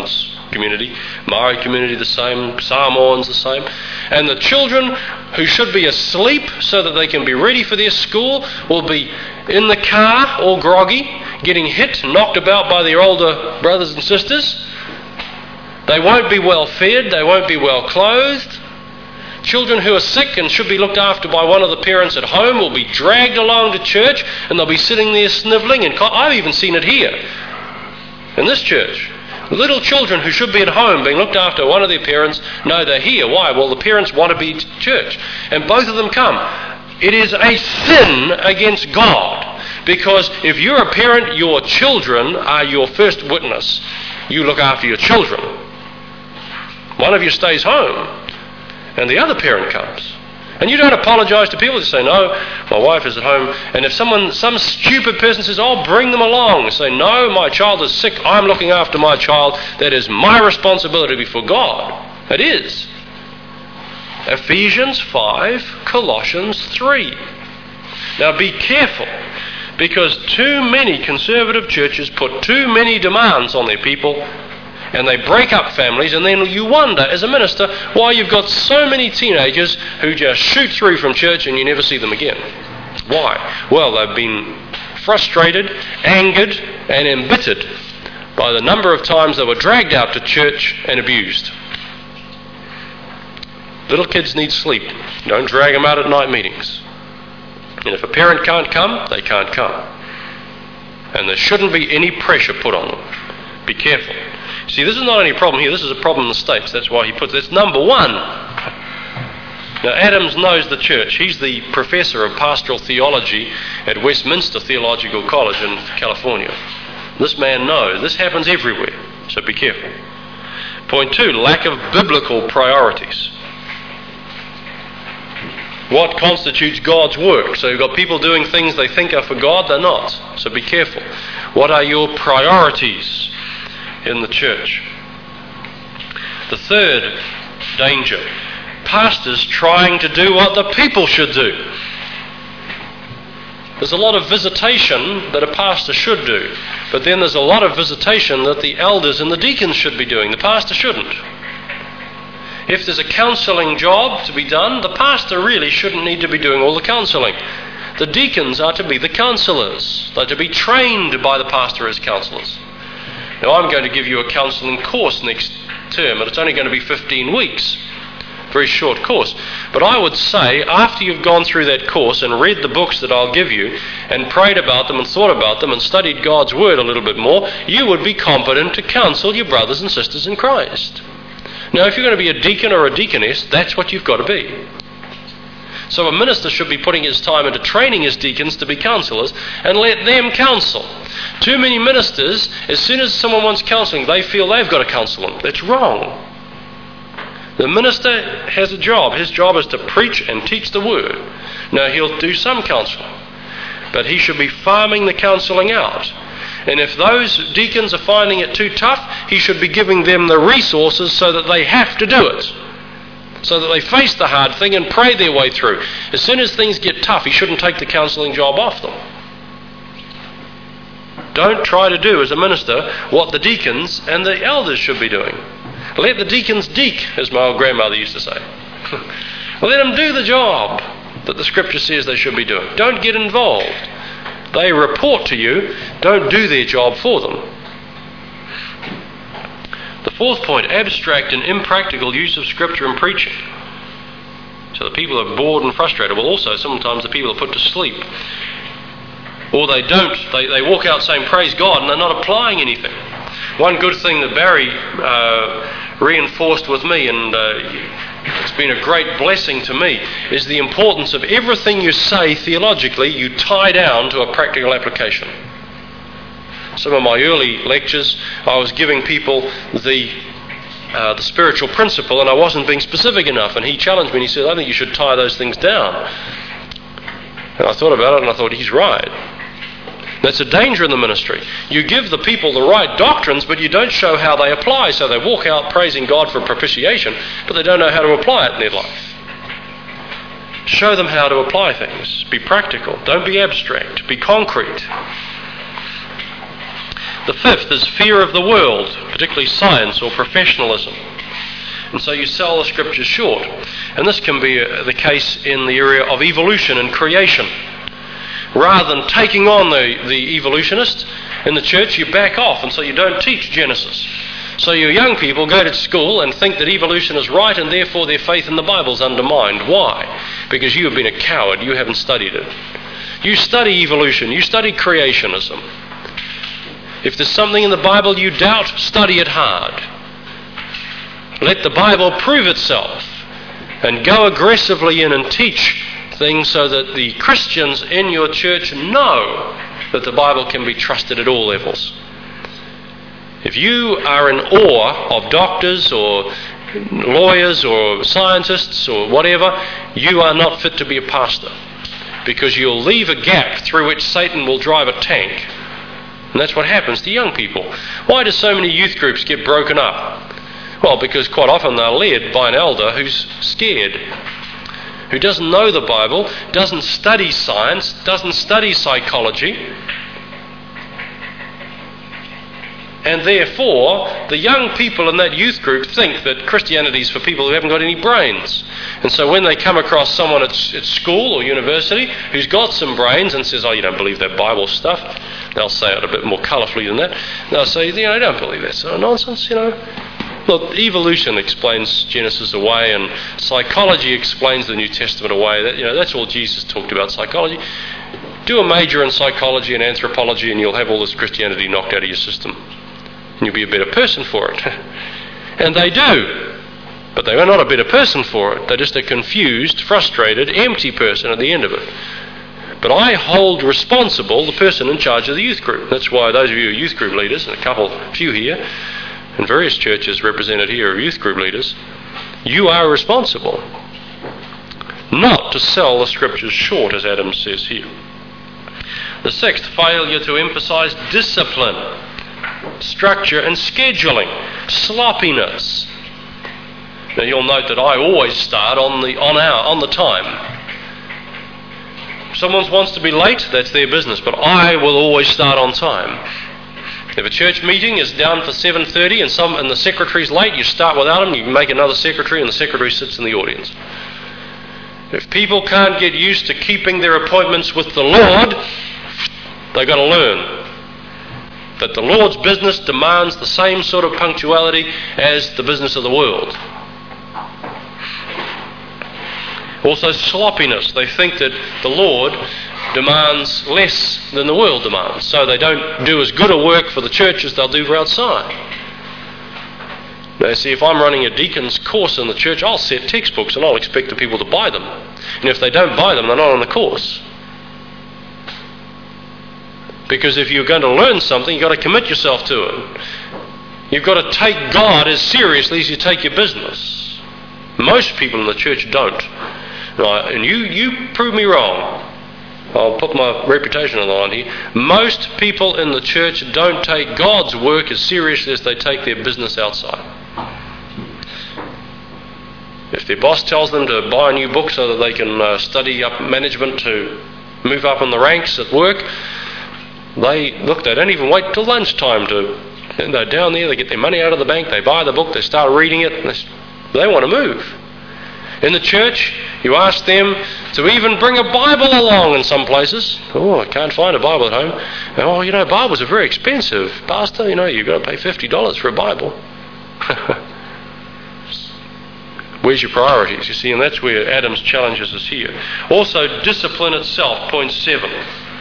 S1: community, Maori community the same, Samoans the same. And the children who should be asleep so that they can be ready for their school will be in the car, all groggy, getting hit, knocked about by their older brothers and sisters. They won't be well fed, they won't be well clothed. Children who are sick and should be looked after by one of the parents at home will be dragged along to church, and they'll be sitting there snivelling. And I've even seen it here in this church. Little children who should be at home being looked after by one of their parents, no, they're here. Why? Well, the parents want to be at church. And both of them come. It is a sin against God, because if you're a parent, your children are your first witness. You look after your children. One of you stays home, and the other parent comes. And you don't apologise to people. You say, no, my wife is at home. And if some stupid person says, oh, bring them along. You say, no, my child is sick. I'm looking after my child. That is my responsibility before God. It is. Ephesians 5, Colossians 3. Now be careful, because too many conservative churches put too many demands on their people, and they break up families, and then you wonder as a minister why you've got so many teenagers who just shoot through from church and you never see them again. Why? Well, they've been frustrated, angered, and embittered by the number of times they were dragged out to church and abused. Little kids need sleep. Don't drag them out at night meetings. And if a parent can't come, they can't come. And there shouldn't be any pressure put on them. Be careful. See, this is not only a problem here, this is a problem in the States. That's why he puts this number one. Now, Adams knows the church. He's the professor of pastoral theology at Westminster Theological College in California. This man knows. This happens everywhere, so be careful. Point 2, lack of biblical priorities. What constitutes God's work? So you've got people doing things they think are for God, they're not. So be careful. What are your priorities in the church? The third danger, pastors trying to do what the people should do. There's a lot of visitation that a pastor should do, but then there's a lot of visitation that the elders and the deacons should be doing. The pastor shouldn't. If there's a counselling job to be done, the pastor really shouldn't need to be doing all the counselling. The deacons are to be the counsellors. They're to be trained by the pastor as counsellors. Now, I'm going to give you a counselling course next term, and it's only going to be 15 weeks. Very short course. But I would say, after you've gone through that course and read the books that I'll give you, and prayed about them and thought about them and studied God's Word a little bit more, you would be competent to counsel your brothers and sisters in Christ. Now, if you're going to be a deacon or a deaconess, that's what you've got to be. So a minister should be putting his time into training his deacons to be counsellors and let them counsel. Too many ministers, as soon as someone wants counselling, they feel they've got to counsel them. That's wrong. The minister has a job. His job is to preach and teach the Word. Now, he'll do some counselling, but he should be farming the counselling out. And if those deacons are finding it too tough, he should be giving them the resources so that they have to do it. So that they face the hard thing and pray their way through. As soon as things get tough, he shouldn't take the counselling job off them. Don't try to do as a minister what the deacons and the elders should be doing. Let the deacons deek, as my old grandmother used to say. Let them do the job that the Scripture says they should be doing. Don't get involved. They report to you, don't do their job for them. The fourth point, abstract and impractical use of Scripture in preaching. So the people are bored and frustrated. Well, also sometimes the people are put to sleep. Or they don't. They walk out saying, praise God, and they're not applying anything. One good thing that Barry reinforced with me, and it's been a great blessing to me, is the importance of everything you say theologically, you tie down to a practical application. Some of my early lectures, I was giving people the spiritual principle, and I wasn't being specific enough, and he challenged me and he said, I think you should tie those things down. And I thought about it and I thought, he's right. That's a danger in the ministry. You give the people the right doctrines, but you don't show how they apply. So they walk out praising God for propitiation, but they don't know how to apply it in their life. Show them how to apply things. Be practical. Don't be abstract. Be concrete. The fifth is fear of the world, particularly science or professionalism. And so you sell the scriptures short. And this can be the case in the area of evolution and creation. Rather than taking on the evolutionist in the church, you back off, and so you don't teach Genesis. So your young people go to school and think that evolution is right, and therefore their faith in the Bible is undermined. Why? Because you have been a coward. You haven't studied it. You study evolution. You study creationism. If there's something in the Bible you doubt, study it hard. Let the Bible prove itself, and go aggressively in and teach things so that the Christians in your church know that the Bible can be trusted at all levels. If you are in awe of doctors or lawyers or scientists or whatever, you are not fit to be a pastor, because you'll leave a gap through which Satan will drive a tank. And that's what happens to young people. Why do so many youth groups get broken up? Well, because quite often they're led by an elder who's scared, who doesn't know the Bible, doesn't study science, doesn't study psychology. And therefore, the young people in that youth group think that Christianity is for people who haven't got any brains. And so when they come across someone at school or university who's got some brains and says, "Oh, you don't believe that Bible stuff," they'll say it a bit more colourfully than that. They'll say, "I don't believe that sort of nonsense, Look, evolution explains Genesis away, and psychology explains the New Testament away. That's all Jesus talked about, psychology. Do a major in psychology and anthropology, and you'll have all this Christianity knocked out of your system. And you'll be a better person for it." And they do. But they are not a better person for it. They're just a confused, frustrated, empty person at the end of it. But I hold responsible the person in charge of the youth group. That's why those of you who are youth group leaders, and a few here, and various churches represented here are youth group leaders, you are responsible not to sell the scriptures short, as Adam says here. The sixth, failure to emphasize discipline, structure and scheduling, sloppiness. Now you'll note that I always start on the time. If someone wants to be late, that's their business, but I will always start on time. If a church meeting is down for 7:30 and the secretary's late, you start without him, you can make another secretary, and the secretary sits in the audience. If people can't get used to keeping their appointments with the Lord, they've got to learn that the Lord's business demands the same sort of punctuality as the business of the world. Also sloppiness. They think that the Lord demands less than the world demands, so they don't do as good a work for the church as they'll do for outside. Now see, if I'm running a deacon's course in the church, I'll set textbooks and I'll expect the people to buy them. And if they don't buy them, they're not on the course. Because if you're going to learn something, you've got to commit yourself to it. You've got to take God as seriously as you take your business. Most people in the church don't. Right? And you prove me wrong. I'll put my reputation on the line here. Most people in the church don't take God's work as seriously as they take their business outside. If their boss tells them to buy a new book so that they can study up management to move up in the ranks at work, they don't even wait till lunchtime they're down there, they get their money out of the bank, they buy the book, they start reading it, and they want to move. In the church, you ask them to even bring a Bible along in some places. "Oh, I can't find a Bible at home." "Oh, Bibles are very expensive, Pastor. You've got to pay $50 for a Bible." Where's your priorities? You see, and that's where Adam's challenges us here. Also, discipline itself, point 7.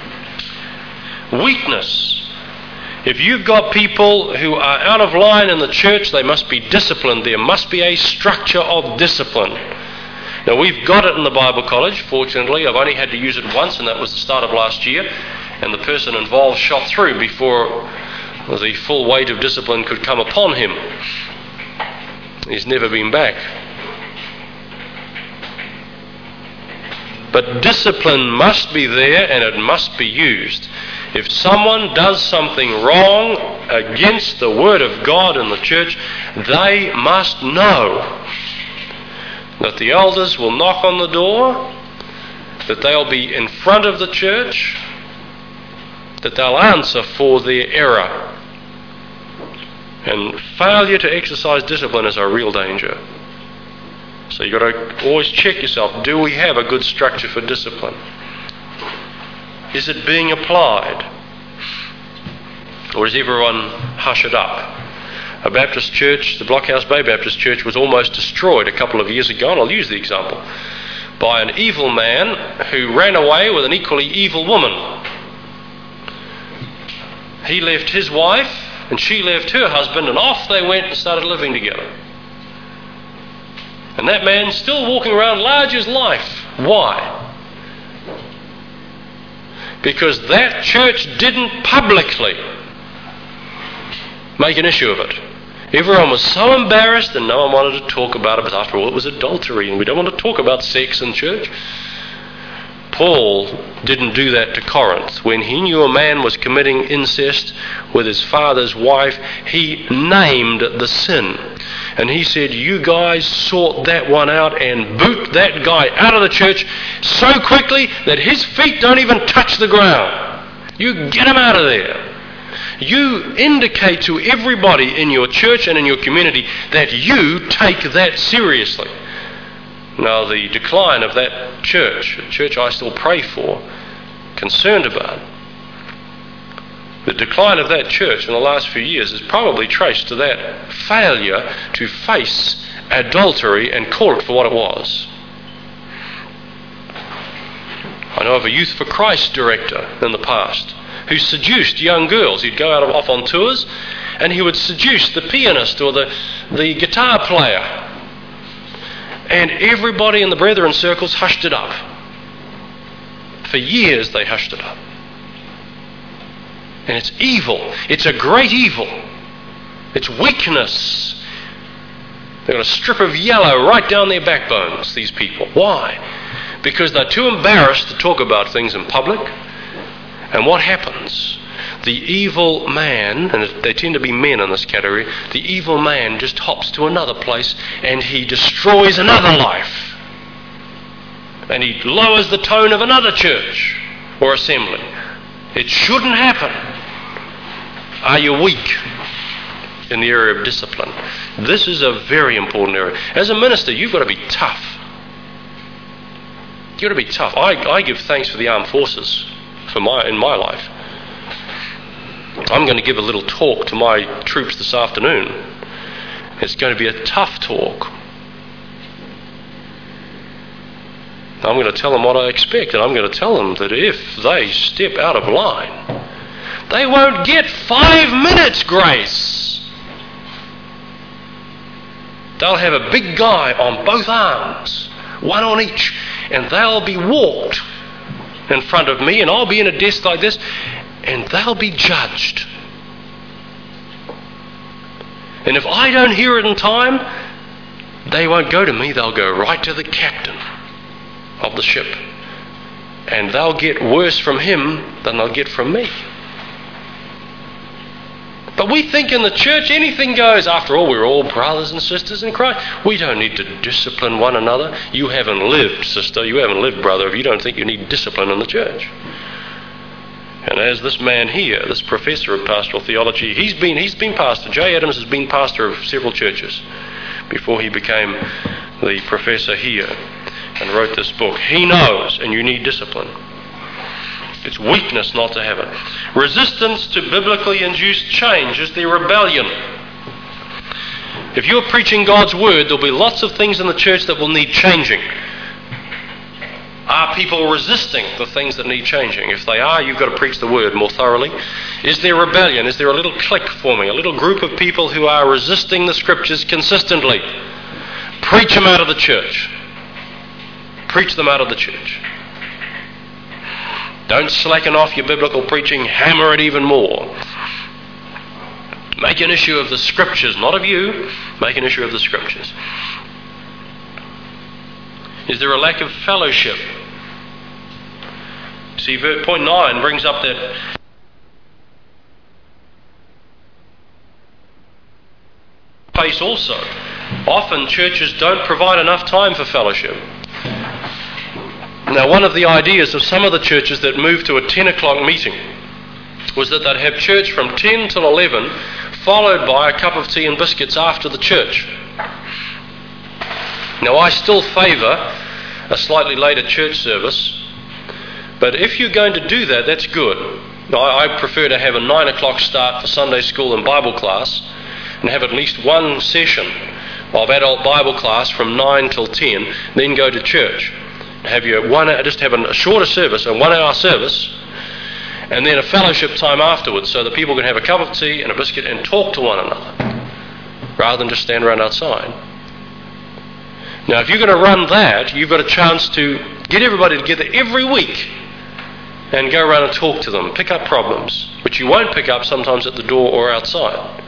S1: Weakness. If you've got people who are out of line in the church, they must be disciplined. There must be a structure of discipline. Now, we've got it in the Bible College. Fortunately, I've only had to use it once, and that was the start of last year. And the person involved shot through before the full weight of discipline could come upon him. He's never been back. But discipline must be there, and it must be used. If someone does something wrong against the Word of God in the church, they must know that the elders will knock on the door, that they'll be in front of the church, that they'll answer for their error. And failure to exercise discipline is a real danger. So you've got to always check yourself. Do we have a good structure for discipline? Is it being applied? Or does everyone hush it up? A Baptist church, the Blockhouse Bay Baptist Church, was almost destroyed a couple of years ago, and I'll use the example, by an evil man who ran away with an equally evil woman. He left his wife, and she left her husband, and off they went and started living together. And that man's still walking around large as life. Why? Because that church didn't publicly make an issue of it. Everyone was so embarrassed and no one wanted to talk about it, but after all it was adultery and we don't want to talk about sex in church. Paul didn't do that to Corinth. When he knew a man was committing incest with his father's wife, he named the sin. And he said, you guys sort that one out and boot that guy out of the church so quickly that his feet don't even touch the ground. You get him out of there. You indicate to everybody in your church and in your community that you take that seriously. Now, the decline of that church, a church I still pray for, concerned about, the decline of that church in the last few years is probably traced to that failure to face adultery and call it for what it was. I know of a Youth for Christ director in the past who seduced young girls. He'd go off on tours and he would seduce the pianist or the guitar player. And everybody in the brethren circles hushed it up. For years they hushed it up. And it's evil. It's a great evil. It's weakness. They've got a strip of yellow right down their backbones, these people. Why? Because they're too embarrassed to talk about things in public. And what happens? The evil man, and they tend to be men in this category, the evil man just hops to another place and he destroys another life. And he lowers the tone of another church or assembly. It shouldn't happen. Are you weak in the area of discipline? This is a very important area. As a minister, you've got to be tough. You've got to be tough. I give thanks for the armed forces in my life. I'm going to give a little talk to my troops this afternoon. It's going to be a tough talk. I'm going to tell them what I expect, and I'm going to tell them that if they step out of line, they won't get 5 minutes grace. They'll have a big guy on both arms, one on each, and they'll be walked in front of me, and I'll be in a desk like this, and they'll be judged. And if I don't hear it in time, they won't go to me, they'll go right to the captain of the ship. And they'll get worse from him than they'll get from me. But we think in the church anything goes. After all, we're all brothers and sisters in Christ. We don't need to discipline one another. You haven't lived, sister. You haven't lived, brother, if you don't think you need discipline in the church. And as this man here, this professor of pastoral theology, he's been pastor. Jay Adams has been pastor of several churches before he became the professor here and wrote this book. He knows, and you need discipline. It's weakness not to have it. Resistance to biblically induced change is the rebellion. If you're preaching God's word, there'll be lots of things in the church that will need changing. Are people resisting the things that need changing? If they are, you've got to preach the word more thoroughly. Is there rebellion? Is there a little clique forming, a little group of people who are resisting the scriptures consistently? Preach them out of the church. Preach them out of the church. Don't slacken off your biblical preaching. Hammer it even more. Make an issue of the scriptures, not of you. Make an issue of the scriptures. Is there a lack of fellowship? See, point 9 brings up that face also. Often churches don't provide enough time for fellowship. Now, one of the ideas of some of the churches that moved to a 10 o'clock meeting was that they'd have church from 10 till 11, followed by a cup of tea and biscuits after the church. Now, I still favour a slightly later church service, but if you're going to do that, that's good. I prefer to have a 9 o'clock start for Sunday school and Bible class, and have at least one session of adult Bible class from 9 till 10, then go to church. Have a shorter service, a 1 hour service, and then a fellowship time afterwards, so that people can have a cup of tea and a biscuit and talk to one another, rather than just stand around outside. Now, if you're going to run that, you've got a chance to get everybody together every week and go around and talk to them, pick up problems, which you won't pick up sometimes at the door or outside.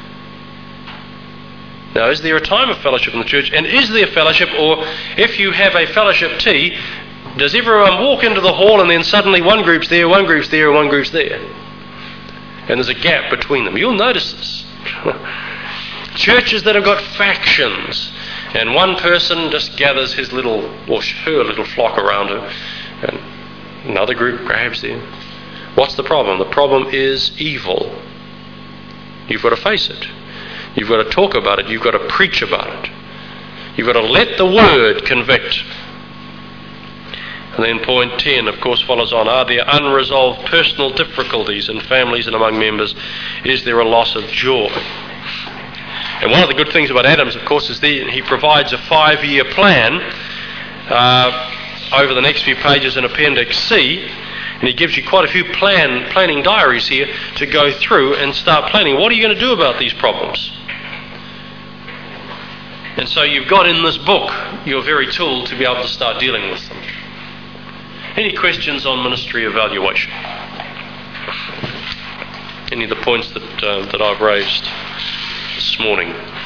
S1: Now, is there a time of fellowship in the church? And is there fellowship, or if you have a fellowship tea, does everyone walk into the hall and then suddenly one group's there, one group's there, and one group's there? And there's a gap between them. You'll notice this. Churches that have got factions, and one person just gathers his little, or her little flock around her, and another group grabs them. What's the problem? The problem is evil. You've got to face it. You've got to talk about it. You've got to preach about it. You've got to let the word convict. And then point 10, of course, follows on. Are there unresolved personal difficulties in families and among members? Is there a loss of joy? And one of the good things about Adams, of course, is that he provides a 5-year plan over the next few pages in Appendix C. And he gives you quite a few planning diaries here to go through and start planning. What are you going to do about these problems? And so you've got in this book your very tool to be able to start dealing with them. Any questions on ministry evaluation? Any of the points that I've raised this morning?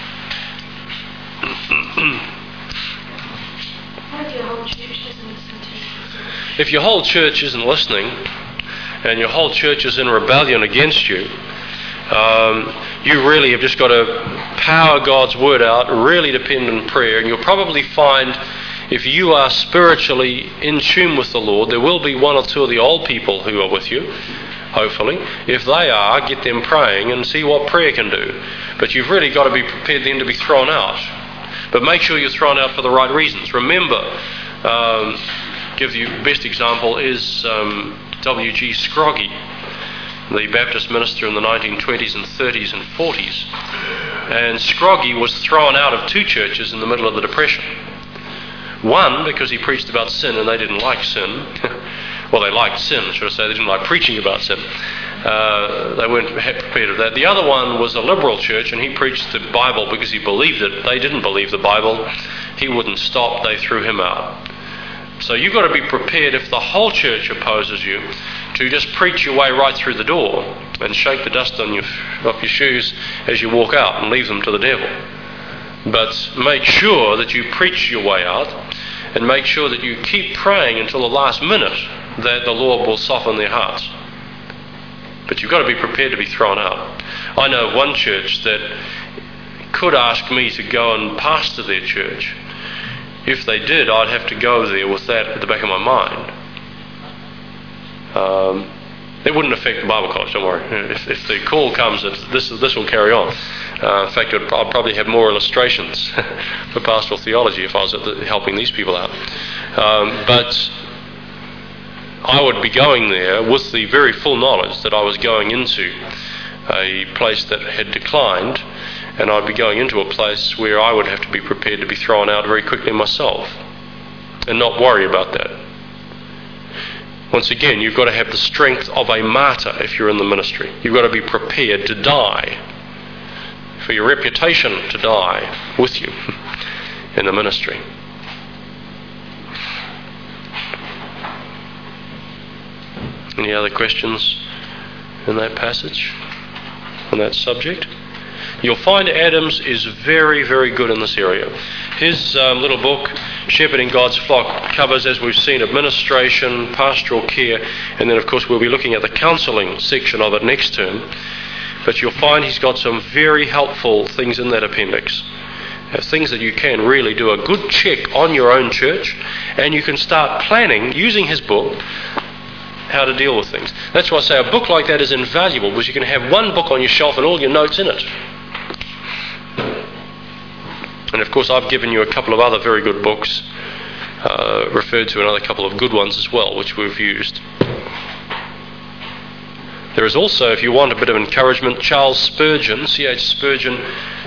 S2: What if your whole church doesn't listen to you?
S1: If your whole church isn't listening, and your whole church is in rebellion against you, you really have just got to power God's word out, really depend on prayer, and you'll probably find, if you are spiritually in tune with the Lord, there will be one or two of the old people who are with you, hopefully. If they are, get them praying and see what prayer can do. But you've really got to be prepared then to be thrown out. But make sure you're thrown out for the right reasons. Remember, give you best example is W.G. Scroggie, the Baptist minister in the 1920s and 30s and 40s. And Scroggie was thrown out of 2 churches in the middle of the Depression. One, because he preached about sin and they didn't like sin. Well, they liked sin, should I say. They didn't like preaching about sin. They weren't prepared of that. The other one was a liberal church, and he preached the Bible because he believed it. They didn't believe the Bible. He wouldn't stop. They threw him out. So you've got to be prepared, if the whole church opposes you, to just preach your way right through the door and shake the dust off your shoes as you walk out and leave them to the devil. But make sure that you preach your way out, and make sure that you keep praying until the last minute that the Lord will soften their hearts. But you've got to be prepared to be thrown out. I know one church that could ask me to go and pastor their church. If they did, I'd have to go there with that at the back of my mind. It wouldn't affect the Bible college, don't worry. If the call comes, this will carry on. In fact, I'd probably have more illustrations for pastoral theology if I was helping these people out. But I would be going there with the very full knowledge that I was going into a place that had declined, and I'd be going into a place where I would have to be prepared to be thrown out very quickly myself, and not worry about that. Once again, you've got to have the strength of a martyr if you're in the ministry. You've got to be prepared to die, for your reputation to die with you in the ministry. Any other questions in that passage, on that subject? You'll find Adams is very, very good in this area. His little book, Shepherding God's Flock, covers, as we've seen, administration, pastoral care, and then, of course, we'll be looking at the counselling section of it next term. But you'll find he's got some very helpful things in that appendix. Things that you can really do a good check on your own church, and you can start planning, using his book, how to deal with things. That's why I say a book like that is invaluable, because you can have one book on your shelf and all your notes in it. And of course I've given you a couple of other very good books, referred to another couple of good ones as well, which we've used. There is also, if you want a bit of encouragement, Charles Spurgeon, C.H. Spurgeon,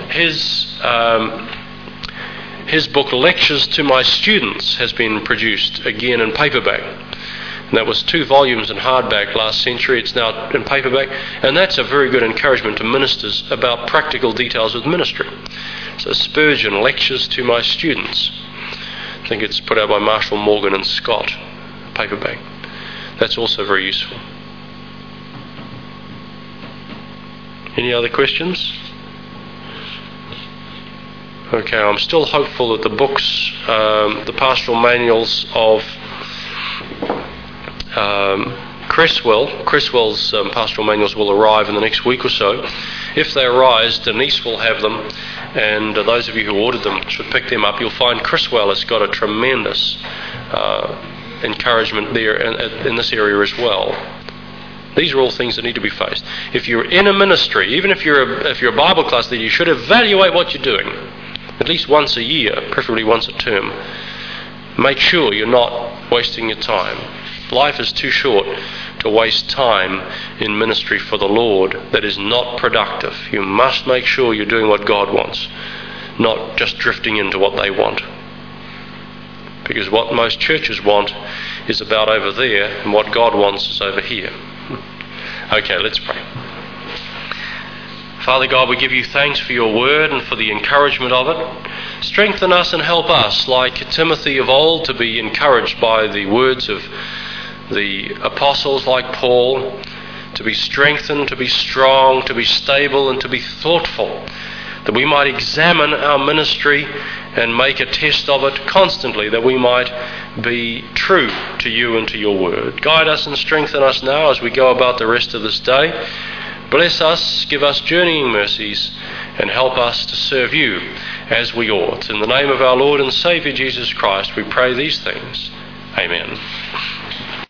S1: his book Lectures to My Students has been produced again in paperback. And that was 2 volumes in hardback last century. It's now in paperback. And that's a very good encouragement to ministers about practical details of ministry. So Spurgeon, Lectures to My Students. I think it's put out by Marshall Morgan and Scott, paperback. That's also very useful. Any other questions? Okay, I'm still hopeful that the books, the pastoral manuals of Cresswell's pastoral manuals will arrive in the next week or so. If they arise, Denise will have them, and those of you who ordered them should pick them up. You'll find Cresswell has got a tremendous encouragement there in this area as well. These are all things that need to be faced. If you're in a ministry, even if you're a Bible class leader, you should evaluate what you're doing at least once a year, preferably once a term. Make sure you're not wasting your time. Life is too short to waste time in ministry for the Lord that is not productive. You must make sure you're doing what God wants, not just drifting into what they want. Because what most churches want is about over there, and what God wants is over here. Okay, let's pray. Father God, we give you thanks for your word and for the encouragement of it. Strengthen us and help us, like Timothy of old, to be encouraged by the words of the apostles like Paul, to be strengthened, to be strong, to be stable, and to be thoughtful, that we might examine our ministry and make a test of it constantly, that we might be true to you and to your word. Guide us and strengthen us now as we go about the rest of this day. Bless us, give us journeying mercies, and help us to serve you as we ought. In the name of our Lord and Saviour Jesus Christ, we pray these things. Amen.